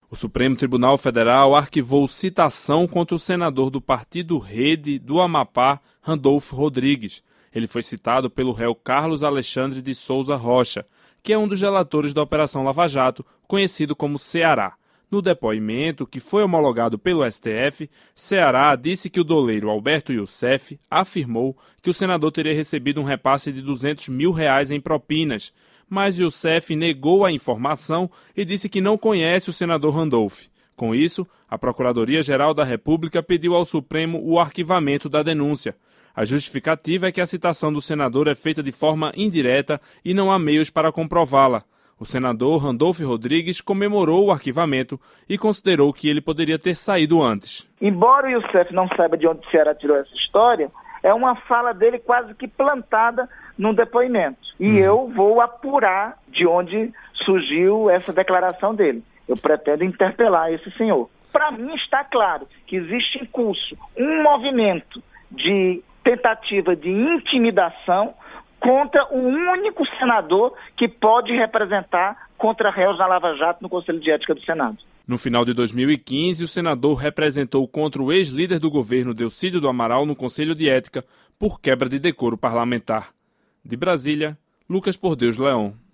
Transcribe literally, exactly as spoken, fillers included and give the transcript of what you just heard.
O Supremo Tribunal Federal arquivou citação contra o senador do Partido Rede do Amapá, Randolfo Rodrigues. Ele foi citado pelo réu Carlos Alexandre de Souza Rocha, que é um dos relatores da Operação Lava Jato, conhecido como Ceará. No depoimento, que foi homologado pelo S T F, Ceará disse que o doleiro Alberto Youssef afirmou que o senador teria recebido um repasse de duzentos mil reais em propinas, mas Youssef negou a informação e disse que não conhece o senador Randolfo. Com isso, a Procuradoria-Geral da República pediu ao Supremo o arquivamento da denúncia. A justificativa é que a citação do senador é feita de forma indireta e não há meios para comprová-la. O senador Randolfo Rodrigues comemorou o arquivamento e considerou que ele poderia ter saído antes. Embora o Youssef não saiba de onde o Ceará tirou essa história, é uma fala dele quase que plantada num depoimento. E hum. eu vou apurar de onde surgiu essa declaração dele. Eu pretendo interpelar esse senhor. Para mim está claro que existe em curso um movimento de tentativa de intimidação contra o único senador que pode representar contra réus na Lava Jato no Conselho de Ética do Senado. No final de dois mil e quinze, o senador representou contra o ex-líder do governo, Delcídio do Amaral, no Conselho de Ética por quebra de decoro parlamentar. De Brasília, Lucas Por Deus Leão.